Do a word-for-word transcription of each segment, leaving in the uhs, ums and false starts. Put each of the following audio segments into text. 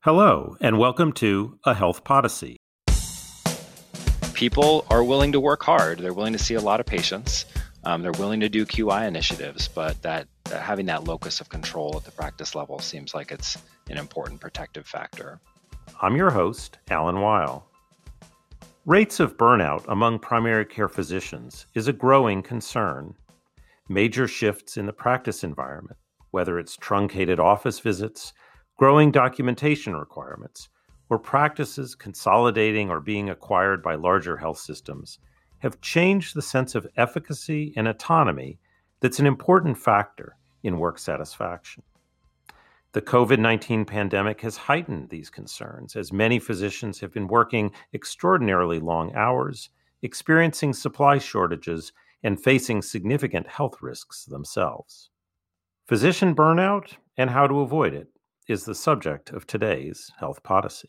Hello, and welcome to A Health Podyssey. People are willing to work hard. They're willing to see a lot of patients. Um, they're willing to do Q I initiatives, but that, that having that locus of control at the practice level seems like it's an important protective factor. I'm your host, Alan Weil. Rates of burnout among primary care physicians is a growing concern. Major shifts in the practice environment, whether it's truncated office visits, growing documentation requirements, or practices consolidating or being acquired by larger health systems, have changed the sense of efficacy and autonomy that's an important factor in work satisfaction. The covid nineteen pandemic has heightened these concerns as many physicians have been working extraordinarily long hours, experiencing supply shortages, and facing significant health risks themselves. Physician burnout and how to avoid it is the subject of today's Health Podyssey.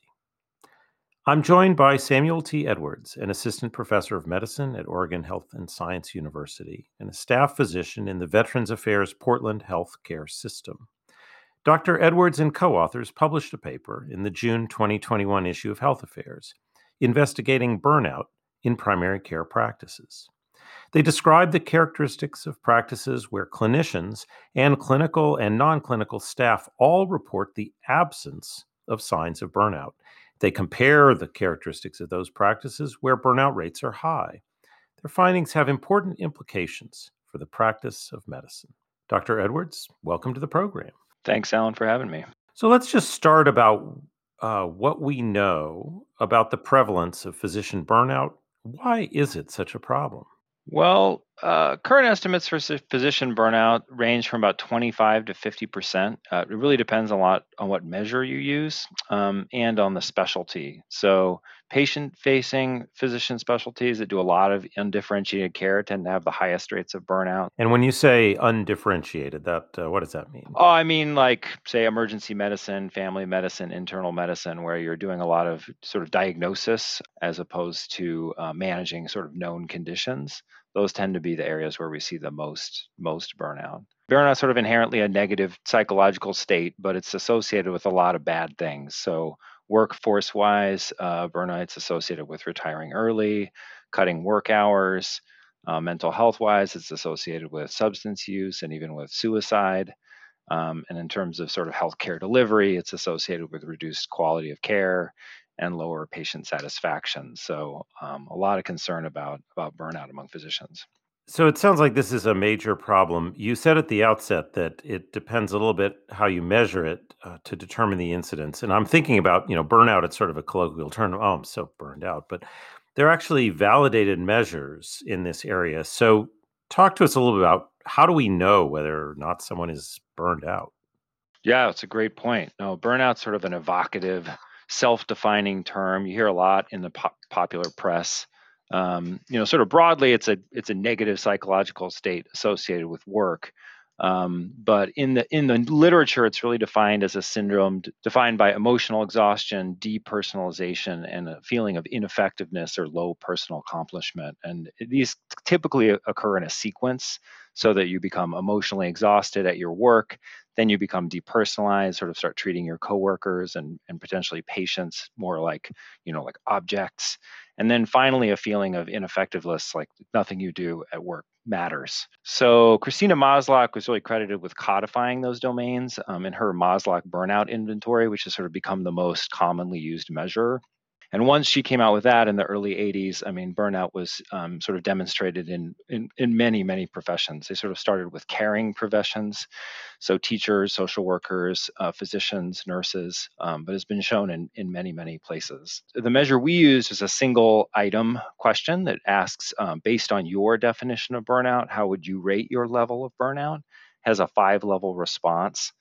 I'm joined by Samuel T. Edwards, an assistant professor of medicine at Oregon Health and Science University and a staff physician in the Veterans Affairs Portland Health Care System. Doctor Edwards and co-authors published a paper in the June twenty twenty-one issue of Health Affairs investigating burnout in primary care practices. They describe the characteristics of practices where clinicians and clinical and non-clinical staff all report the absence of signs of burnout. They compare the characteristics of those practices where burnout rates are high. Their findings have important implications for the practice of medicine. Doctor Edwards, welcome to the program. Thanks, Alan, for having me. So let's just start about uh, what we know about the prevalence of physician burnout. Why is it such a problem? Well, uh, current estimates for physician burnout range from about twenty-five to fifty percent. Uh, it really depends a lot on what measure you use um, and on the specialty. So patient-facing physician specialties that do a lot of undifferentiated care tend to have the highest rates of burnout. And when you say undifferentiated, that uh, what does that mean? Oh, I mean, like, say, emergency medicine, family medicine, internal medicine, where you're doing a lot of sort of diagnosis as opposed to uh, managing sort of known conditions. Those tend to be the areas where we see the most most burnout. Burnout is sort of inherently a negative psychological state, but it's associated with a lot of bad things. So workforce-wise, uh, burnout's associated with retiring early, cutting work hours. Uh, mental health-wise, it's associated with substance use and even with suicide. Um, and in terms of sort of healthcare delivery, it's associated with reduced quality of care and lower patient satisfaction. So um, a lot of concern about, about burnout among physicians. So it sounds like this is a major problem. You said at the outset that it depends a little bit how you measure it uh, to determine the incidence. And I'm thinking about, you know, burnout, it's sort of a colloquial term. Oh, I'm so burned out. But there are actually validated measures in this area. So talk to us a little bit about how do we know whether or not someone is burned out? Yeah, it's a great point. No, burnout's sort of an evocative, self-defining term. You hear a lot in the pop- popular press. Um, you know, sort of broadly, it's a it's a negative psychological state associated with work. Um, but in the in the literature, it's really defined as a syndrome d- defined by emotional exhaustion, depersonalization, and a feeling of ineffectiveness or low personal accomplishment. And these typically occur in a sequence, so that you become emotionally exhausted at your work, then you become depersonalized, sort of start treating your coworkers and, and potentially patients more like, you know, like objects. And then finally, a feeling of ineffectiveness, like nothing you do at work matters. So Christina Maslach was really credited with codifying those domains um, in her Maslach burnout inventory, which has sort of become the most commonly used measure. And once she came out with that in the early eighties, I mean, burnout was um, sort of demonstrated in, in in many, many professions. They sort of started with caring professions, so teachers, social workers, uh, physicians, nurses, um, but has been shown in, in many, many places. The measure we use is a single item question that asks, um, based on your definition of burnout, how would you rate your level of burnout? Has a five level response.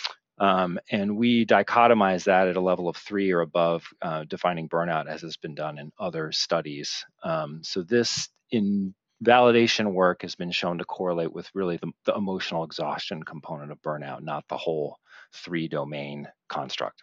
Um, and we dichotomize that at a level of three or above, uh, defining burnout as has been done in other studies. Um, so this in validation work has been shown to correlate with really the, the emotional exhaustion component of burnout, not the whole three domain construct.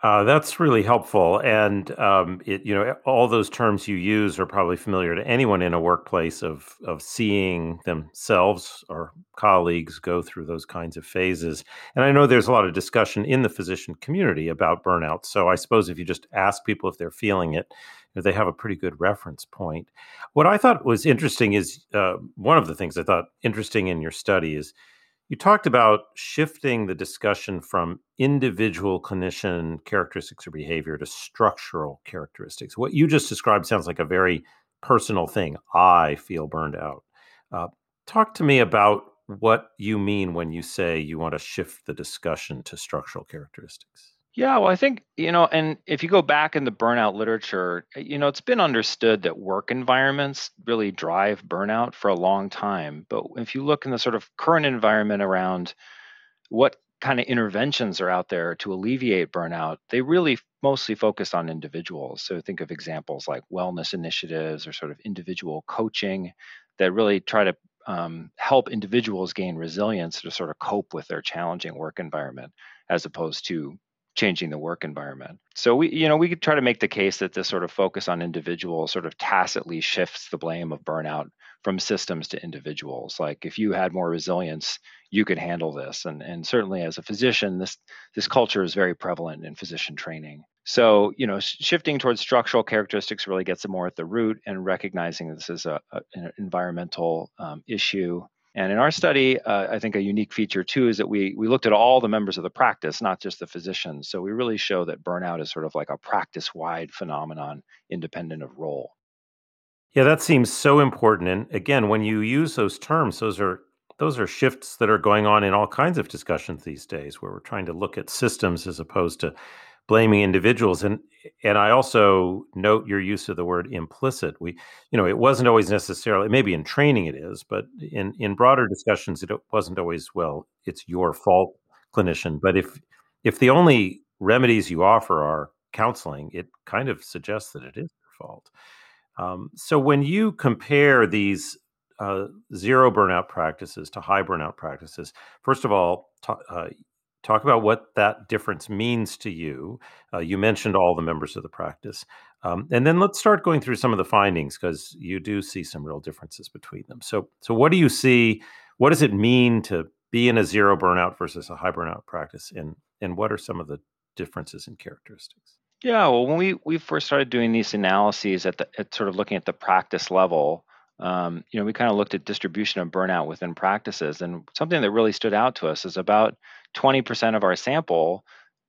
Uh, that's really helpful, and um, it, you know, all those terms you use are probably familiar to anyone in a workplace of of seeing themselves or colleagues go through those kinds of phases. And I know there's a lot of discussion in the physician community about burnout. So I suppose if you just ask people if they're feeling it, you know, they have a pretty good reference point. What I thought was interesting is uh, one of the things I thought interesting in your study is you talked about shifting the discussion from individual clinician characteristics or behavior to structural characteristics. What you just described sounds like a very personal thing. I feel burned out. Uh, Talk to me about what you mean when you say you want to shift the discussion to structural characteristics. Yeah, well, I think, you know, and if you go back in the burnout literature, uh, you know, it's been understood that work environments really drive burnout for a long time. But if you look in the sort of current environment around what kind of interventions are out there to alleviate burnout, they really mostly focus on individuals. So think of examples like wellness initiatives or sort of individual coaching that really try to um, help individuals gain resilience to sort of cope with their challenging work environment, as opposed to changing the work environment. So we, you know, we could try to make the case that this sort of focus on individuals sort of tacitly shifts the blame of burnout from systems to individuals. Like if you had more resilience, you could handle this. And, and certainly as a physician, this, this culture is very prevalent in physician training. So, you know, shifting towards structural characteristics really gets more at the root and recognizing this is a, a an environmental um, issue. And in our study, uh, I think a unique feature too is that we we looked at all the members of the practice, not just the physicians. So we really show that burnout is sort of like a practice-wide phenomenon, independent of role. Yeah, that seems so important. And again, when you use those terms, those are those are shifts that are going on in all kinds of discussions these days, where we're trying to look at systems as opposed to blaming individuals. And and I also note your use of the word implicit. We, you know, it wasn't always necessarily, maybe in training it is, but in in broader discussions, it wasn't always, well, it's your fault, clinician. But if if the only remedies you offer are counseling, it kind of suggests that it is your fault. Um, so when you compare these uh, zero burnout practices to high burnout practices, first of all, ta- uh, talk about what that difference means to you. Uh, you mentioned all the members of the practice. Um, and then let's start going through some of the findings because you do see some real differences between them. So, so what do you see? What does it mean to be in a zero burnout versus a high burnout practice? And, and what are some of the differences in characteristics? Yeah, well, when we we first started doing these analyses at the at sort of looking at the practice level, um, you know, we kind of looked at distribution of burnout within practices, and something that really stood out to us is about twenty percent of our sample,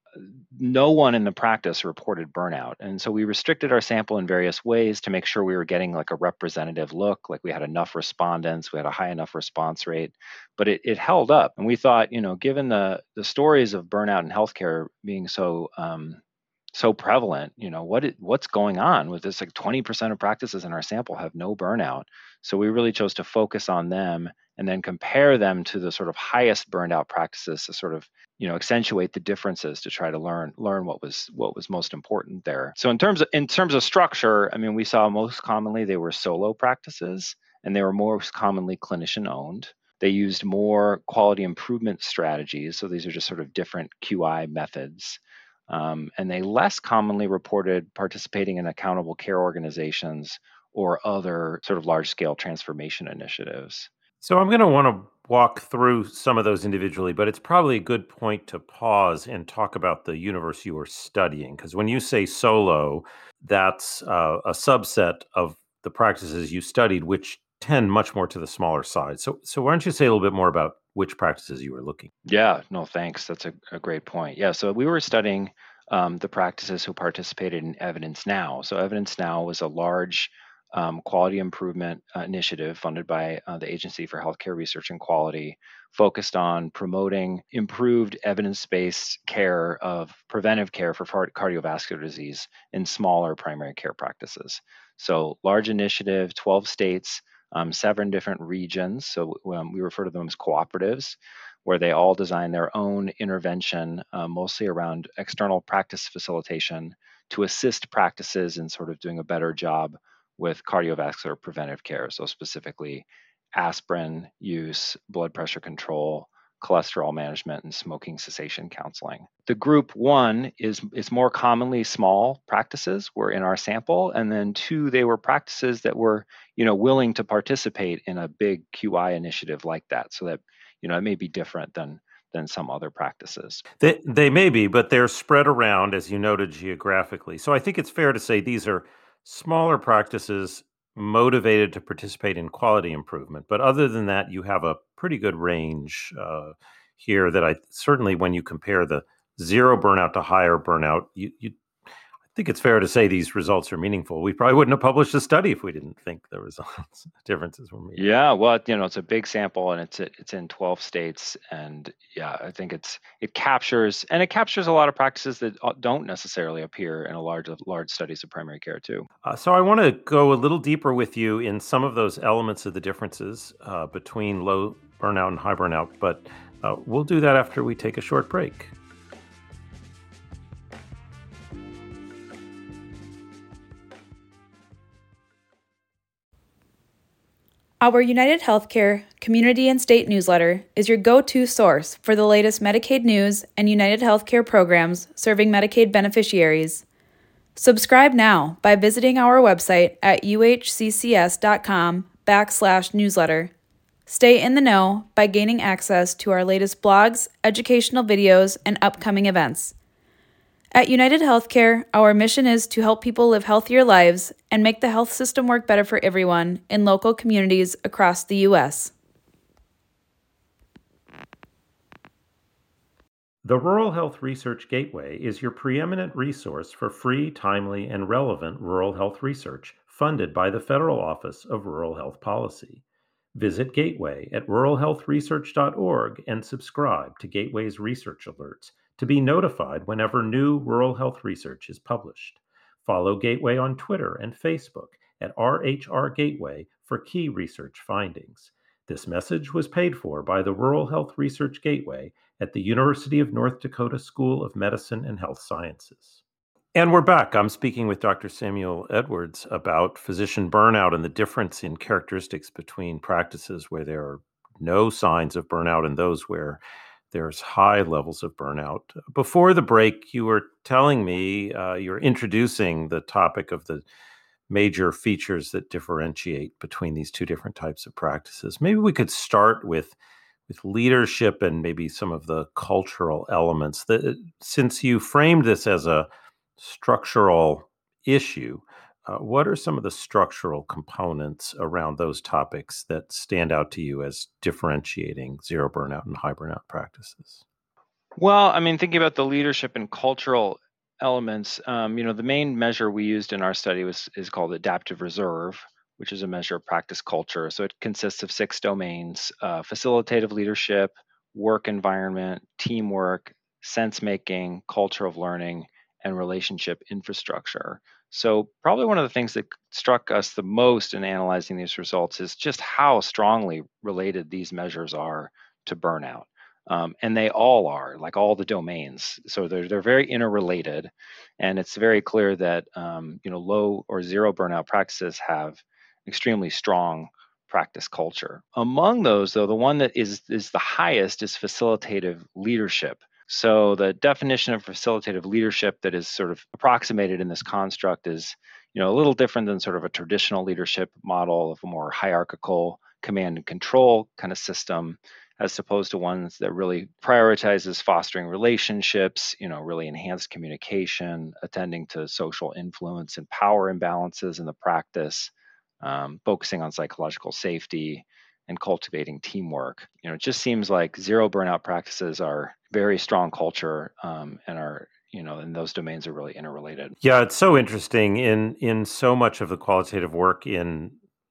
no one in the practice reported burnout. And so we restricted our sample in various ways to make sure we were getting like a representative look, like we had enough respondents, we had a high enough response rate, but it, it held up. And we thought, you know, given the the stories of burnout in healthcare being so um, so prevalent, you know, what it, what's going on with this? Like twenty percent of practices in our sample have no burnout. So we really chose to focus on them and then compare them to the sort of highest burned out practices to sort of, you know, accentuate the differences to try to learn learn what was what was most important there. So in terms of in terms of structure, I mean, we saw most commonly they were solo practices and they were most commonly clinician owned. They used more quality improvement strategies. So these are just sort of different Q I methods. Um, and they less commonly reported participating in accountable care organizations or other sort of large scale transformation initiatives. So I'm going to want to walk through some of those individually, but it's probably a good point to pause and talk about the universe you are studying. Because when you say solo, that's uh, a subset of the practices you studied, which tend much more to the smaller side. So, so why don't you say a little bit more about which practices you were looking? Yeah, no, thanks. That's a, a great point. Yeah, so we were studying um, the practices who participated in Evidence Now. So Evidence Now was a large um, quality improvement uh, initiative funded by uh, the Agency for Healthcare Research and Quality, focused on promoting improved evidence-based care of preventive care for far- cardiovascular disease in smaller primary care practices. So large initiative, twelve states, um, seven different regions. So um, we refer to them as cooperatives where they all design their own intervention, uh, mostly around external practice facilitation to assist practices in sort of doing a better job with cardiovascular preventive care. So, specifically, aspirin use, blood pressure control, cholesterol management and smoking cessation counseling. The group one is is more commonly small practices were in our sample, and then two, they were practices that were, you know, willing to participate in a big Q I initiative like that. So that, you know, it may be different than than some other practices. They, they may be, but they're spread around, as you noted, geographically. So I think it's fair to say these are smaller practices motivated to participate in quality improvement. But other than that, you have a pretty good range uh, here that I certainly, when you compare the zero burnout to higher burnout, you, you I think it's fair to say these results are meaningful. We probably wouldn't have published a study if we didn't think the results differences were meaningful. Yeah, well, you know, it's a big sample, and it's it's in twelve states, and yeah, I think it's it captures and it captures a lot of practices that don't necessarily appear in a large large studies of primary care too. Uh, so I want to go a little deeper with you in some of those elements of the differences uh, between low burnout and high burnout, but uh, we'll do that after we take a short break. Our United Healthcare community and state newsletter is your go-to source for the latest Medicaid news and United Healthcare programs serving Medicaid beneficiaries. Subscribe now by visiting our website at uhccs.com backslash newsletter. Stay in the know by gaining access to our latest blogs, educational videos, and upcoming events. At United Healthcare, our mission is to help people live healthier lives and make the health system work better for everyone in local communities across the U S. The Rural Health Research Gateway is your preeminent resource for free, timely, and relevant rural health research funded by the Federal Office of Rural Health Policy. Visit Gateway at rural health research dot org and subscribe to Gateway's research alerts to be notified whenever new rural health research is published. Follow Gateway on Twitter and Facebook at R H R Gateway for key research findings. This message was paid for by the Rural Health Research Gateway at the University of North Dakota School of Medicine and Health Sciences. And we're back. I'm speaking with Doctor Samuel Edwards about physician burnout and the difference in characteristics between practices where there are no signs of burnout and those where there's high levels of burnout. Before the break, you were telling me, uh, you were introducing the topic of the major features that differentiate between these two different types of practices. Maybe we could start with with leadership and maybe some of the cultural elements. That, since you framed this as a structural issue, uh, what are some of the structural components around those topics that stand out to you as differentiating zero burnout and high burnout practices? Well, I mean, thinking about the leadership and cultural elements, um, you know, the main measure we used in our study was is called adaptive reserve, which is a measure of practice culture. So it consists of six domains: uh, facilitative leadership, work environment, teamwork, sense making, culture of learning, and relationship infrastructure. So probably one of the things that struck us the most in analyzing these results is just how strongly related these measures are to burnout. Um, and they all are, like all the domains. So they're they're very interrelated, and it's very clear that um, you know low or zero burnout practices have extremely strong practice culture. Among those, though, the one that is is the highest is facilitative leadership. So the definition of facilitative leadership that is sort of approximated in this construct is, you know, a little different than sort of a traditional leadership model of a more hierarchical command and control kind of system, as opposed to ones that really prioritizes fostering relationships, you know, really enhanced communication, attending to social influence and power imbalances in the practice, um, focusing on psychological safety, and cultivating teamwork. You know, it just seems like zero burnout practices are very strong culture, um, and are, you know, and those domains are really interrelated. Yeah, it's so interesting in in so much of the qualitative work in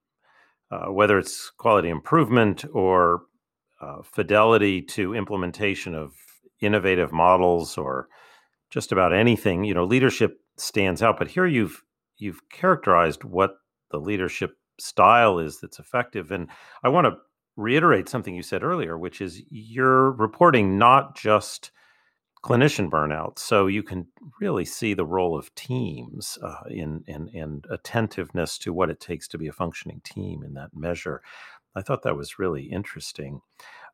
uh, whether it's quality improvement or uh, fidelity to implementation of innovative models or just about anything. You know, leadership stands out. But here you've you've characterized what the leadership style is that's effective. And I want to reiterate something you said earlier, which is you're reporting not just clinician burnout, so you can really see the role of teams uh, in, in in attentiveness to what it takes to be a functioning team in that measure. I thought that was really interesting.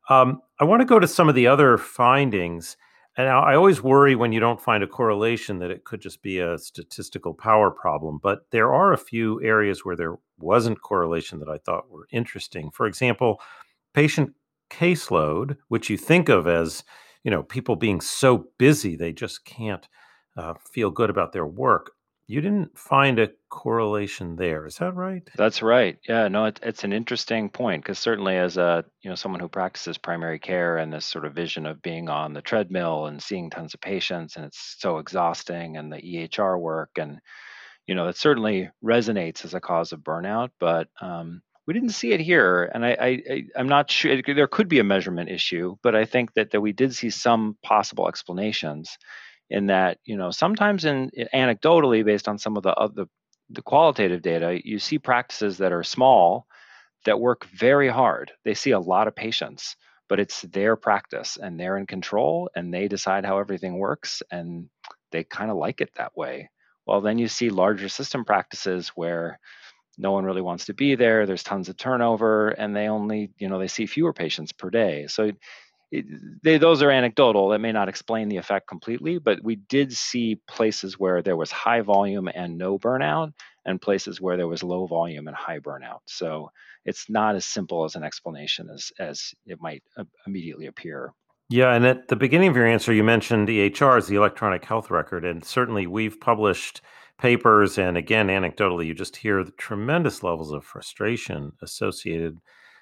Um, I want to go to some of the other findings. And I I always worry when you don't find a correlation that it could just be a statistical power problem. But there are a few areas where there wasn't correlation that I thought were interesting. For example, patient caseload, which you think of as, you know, people being so busy they just can't uh, feel good about their work. You didn't find a correlation there. Is that right? That's right. Yeah, no, it, it's an interesting point because certainly as a, you know, someone who practices primary care and this sort of vision of being on the treadmill and seeing tons of patients and it's so exhausting and the E H R work and, you know, it certainly resonates as a cause of burnout, but um, we didn't see it here. And I, I, I I'm not sure there could be a measurement issue, but I think that, that we did see some possible explanations in that, you know, sometimes in anecdotally based on some of the other the qualitative data, you see practices that are small that work very hard. They see a lot of patients, but it's their practice and they're in control and they decide how everything works and they kind of like it that way. Well, then you see larger system practices where no one really wants to be there. There's tons of turnover and they only, you know, they see fewer patients per day. So it, they, those are anecdotal. That may not explain the effect completely, but we did see places where there was high volume and no burnout, and places where there was low volume and high burnout. So it's not as simple as an explanation as as it might uh, immediately appear. Yeah, and at the beginning of your answer, you mentioned E H R as the electronic health record, and certainly we've published papers, and again, anecdotally, you just hear the tremendous levels of frustration associated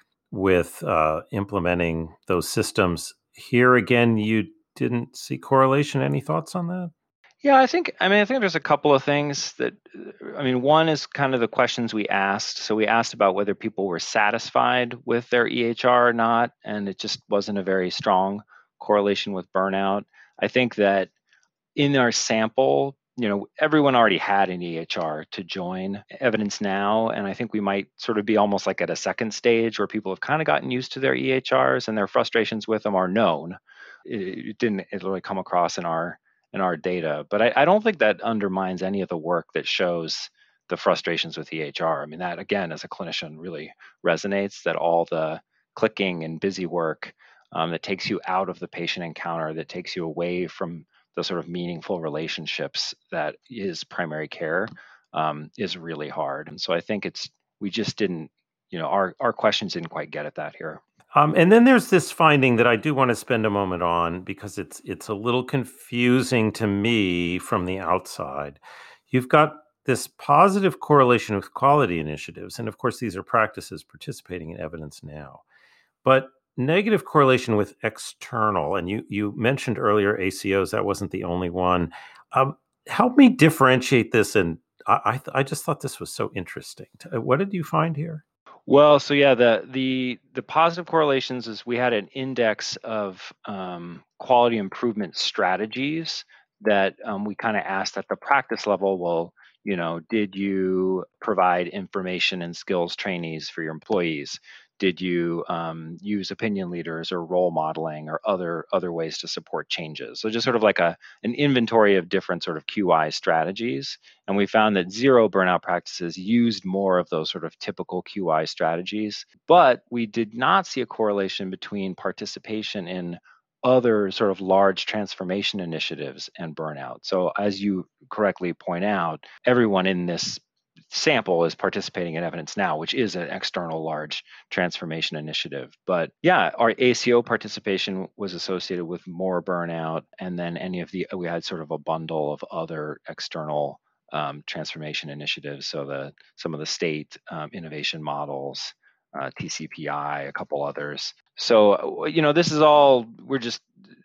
with uh, implementing those systems. Here again, you didn't see correlation. Any thoughts on that? Yeah, I think, I mean, I think there's a couple of things that, I mean, one is kind of the questions we asked. So we asked about whether people were satisfied with their E H R or not, and it just wasn't a very strong correlation with burnout. I think that in our sample, you know, everyone already had an E H R to join Evidence Now, and I think we might sort of be almost like at a second stage where people have kind of gotten used to their E H Rs and their frustrations with them are known. It, it didn't it really come across in our in our data, but I, I don't think that undermines any of the work that shows the frustrations with E H R. I mean, that again, as a clinician, really resonates. That all the clicking and busy work um, that takes you out of the patient encounter, that takes you away from the sort of meaningful relationships that is primary care um, is really hard. And so I think it's, we just didn't, you know, our, our questions didn't quite get at that here. Um, and then there's this finding that I do want to spend a moment on because it's it's a little confusing to me from the outside. You've got this positive correlation with quality initiatives, and of course, these are practices participating in Evidence Now, but negative correlation with external. And you you mentioned earlier A C Os. That wasn't the only one. Um, help me differentiate this. And I I, th- I just thought this was so interesting. What did you find here? Well, so yeah, the the the positive correlations is we had an index of um, quality improvement strategies that um, we kind of asked at the practice level. Well, you know, did you provide information and skills trainees for your employees? Did you um, use opinion leaders or role modeling or other other ways to support changes? So just sort of like a an inventory of different sort of Q I strategies. And we found that zero burnout practices used more of those sort of typical Q I strategies. But we did not see a correlation between participation in other sort of large transformation initiatives and burnout. So as you correctly point out, everyone in this sample is participating in Evidence Now, which is an external large transformation initiative. But yeah, our A C O participation was associated with more burnout. And then any of the, we had sort of a bundle of other external um, transformation initiatives. So the some of the state um, innovation models, uh, T C P I, a couple others. So, you know, this is all, we're just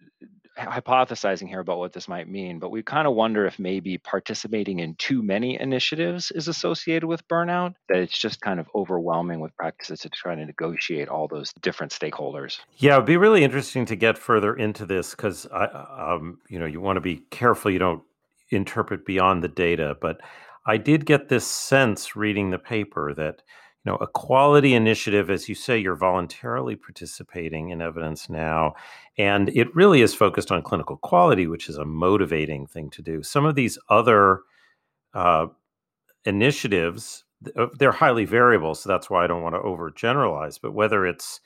hypothesizing here about what this might mean, but we kind of wonder if maybe participating in too many initiatives is associated with burnout, that it's just kind of overwhelming with practices to try to negotiate all those different stakeholders. Yeah, it'd be really interesting to get further into this because I, um, you know, you want to be careful you don't interpret beyond the data. But I did get this sense reading the paper that, you know, a quality initiative, as you say, you're voluntarily participating in Evidence Now, and it really is focused on clinical quality, which is a motivating thing to do. Some of these other uh, initiatives, they're highly variable, so that's why I don't want to overgeneralize. But whether it's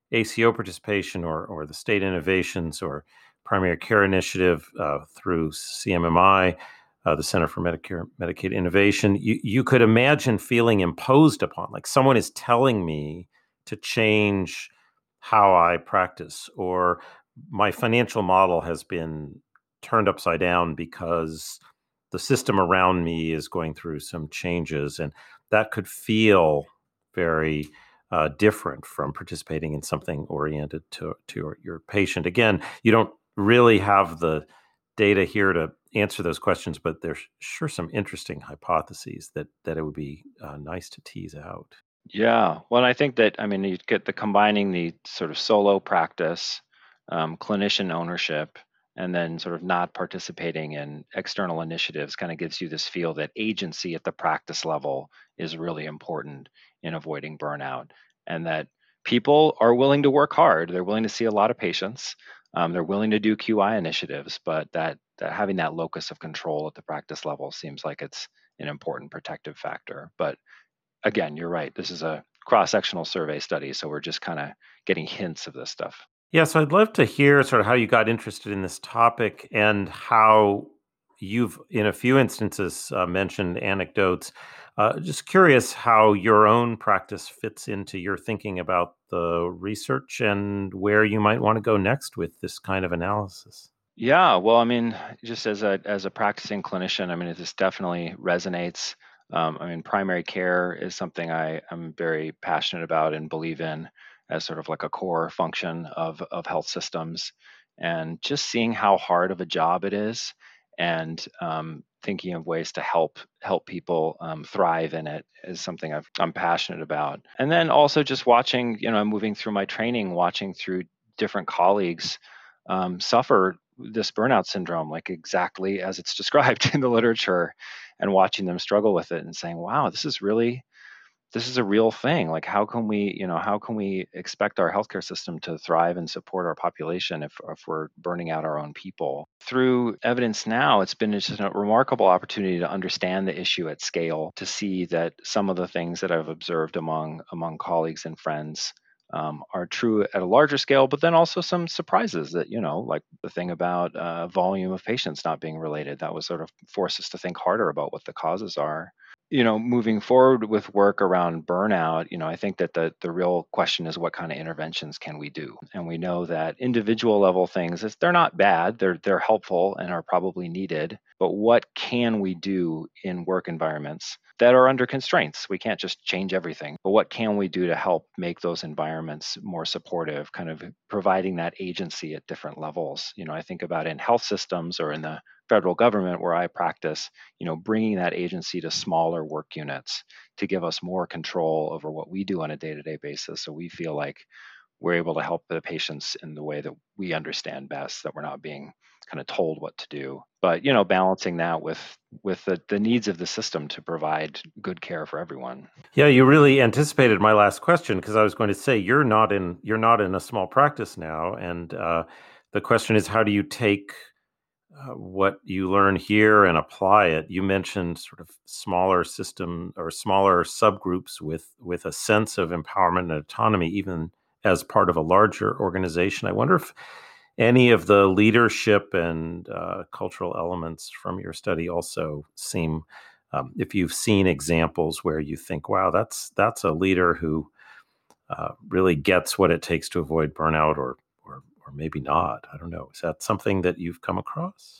A C O participation or, or the state innovations or primary care initiative uh, through C M M I, uh, the Center for Medicare Medicaid Innovation, you, you could imagine feeling imposed upon, like someone is telling me to change how I practice, or my financial model has been turned upside down because the system around me is going through some changes, and that could feel very uh, different from participating in something oriented to to your patient. Again, you don't really have the data here to answer those questions, but there's sure some interesting hypotheses that that it would be uh, nice to tease out. Yeah. Well, I think that, I mean, you get the combining the sort of solo practice, um, clinician ownership, and then sort of not participating in external initiatives kind of gives you this feel that agency at the practice level is really important in avoiding burnout, and that people are willing to work hard. They're willing to see a lot of patients. Um, they're willing to do Q I initiatives, but that, that having that locus of control at the practice level seems like it's an important protective factor. But again, you're right. This is a cross-sectional survey study, so we're just kind of getting hints of this stuff. Yeah, so I'd love to hear sort of how you got interested in this topic and how you've, in a few instances, uh, mentioned anecdotes. Uh, just curious how your own practice fits into your thinking about the research and where you might want to go next with this kind of analysis. Yeah, well, I mean, just as a as a practicing clinician, I mean, it just definitely resonates. Um, I mean, primary care is something I am very passionate about and believe in as sort of like a core function of of health systems, and just seeing how hard of a job it is, and um, thinking of ways to help help people um, thrive in it is something I've, I'm passionate about. And then also just watching, you know, moving through my training, watching through different colleagues um, suffer this burnout syndrome, like exactly as it's described in the literature, and watching them struggle with it and saying, wow, this is really, this is a real thing. Like, how can we, you know, how can we expect our healthcare system to thrive and support our population if, if we're burning out our own people? Through evidence now, it's been just a remarkable opportunity to understand the issue at scale, to see that some of the things that I've observed among among colleagues and friends um, are true at a larger scale, but then also some surprises that, you know, like the thing about uh, volume of patients not being related, that was sort of forced us to think harder about what the causes are. You know, moving forward with work around burnout, you know, I think that the the real question is what kind of interventions can we do? And we know that individual level things, it's, they're not bad, they're they're helpful and are probably needed, but what can we do in work environments that are under constraints? We can't just change everything, but what can we do to help make those environments more supportive, kind of providing that agency at different levels? You know, I think about in health systems or in the federal government where I practice, you know, bringing that agency to smaller work units to give us more control over what we do on a day-to-day basis, so we feel like we're able to help the patients in the way that we understand best, that we're not being kind of told what to do. But, you know, balancing that with with the, the needs of the system to provide good care for everyone. Yeah, you really anticipated my last question, because I was going to say you're not in you're not in a small practice now, and uh, the question is, how do you take uh, what you learn here and apply it? You mentioned sort of smaller system or smaller subgroups with with a sense of empowerment and autonomy, even as part of a larger organization. I wonder if any of the leadership and uh, cultural elements from your study also seem, um, if you've seen examples where you think, wow, that's that's a leader who uh, really gets what it takes to avoid burnout, or or or maybe not. I don't know. Is that something that you've come across?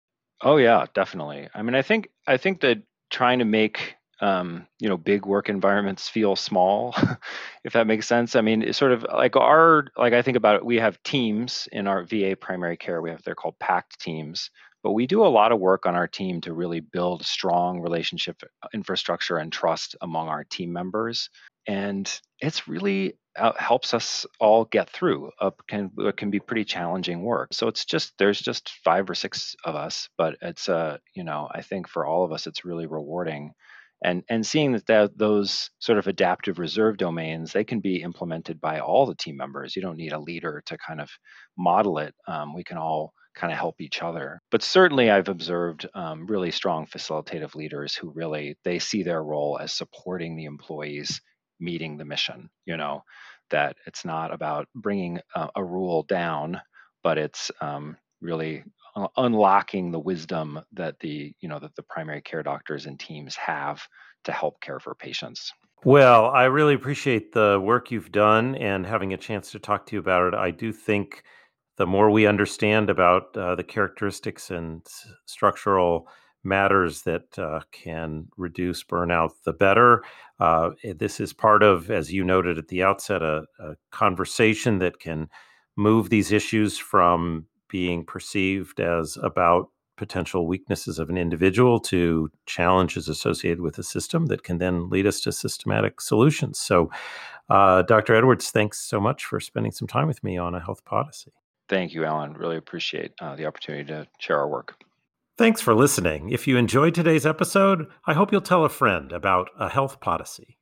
Oh yeah, definitely. I mean, I think I think that trying to make um, you know, big work environments feel small, if that makes sense. I mean, it's sort of like our, like I think about it, we have teams in our V A primary care. We have, they're called PACT teams, but we do a lot of work on our team to really build strong relationship infrastructure and trust among our team members. And it's really uh, helps us all get through a can it can be pretty challenging work. So it's just, there's just five or six of us, but it's uh you know, I think for all of us it's really rewarding. And and seeing that, that those sort of adaptive reserve domains, they can be implemented by all the team members. You don't need a leader to kind of model it. Um, we can all kind of help each other. But certainly I've observed um, really strong facilitative leaders who really, they see their role as supporting the employees meeting the mission. You know, that it's not about bringing a, a rule down, but it's um, really uh, unlocking the wisdom that the you know that the primary care doctors and teams have to help care for patients. Well, I really appreciate the work you've done and having a chance to talk to you about it. I do think the more we understand about uh, the characteristics and s- structural matters that uh, can reduce burnout, the better. Uh, this is part of, as you noted at the outset, a, a conversation that can move these issues from being perceived as about potential weaknesses of an individual to challenges associated with the system that can then lead us to systematic solutions. So, uh, Doctor Edwards, thanks so much for spending some time with me on A Health Podyssey. Thank you, Alan. Really appreciate uh, the opportunity to share our work. Thanks for listening. If you enjoyed today's episode, I hope you'll tell a friend about A Health Podyssey.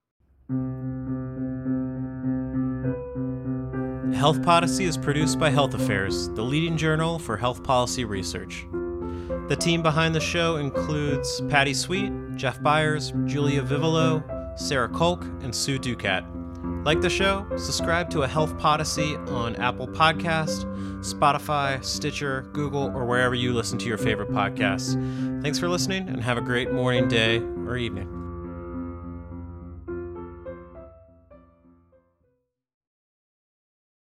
Health Podyssey is produced by Health Affairs, the leading journal for health policy research. The team behind the show includes Patty Sweet, Jeff Byers, Julia Vivolo, Sarah Kolk, and Sue Ducat. Like the show? Subscribe to A Health Podyssey on Apple Podcasts, Spotify, Stitcher, Google, or wherever you listen to your favorite podcasts. Thanks for listening, and have a great morning, day, or evening.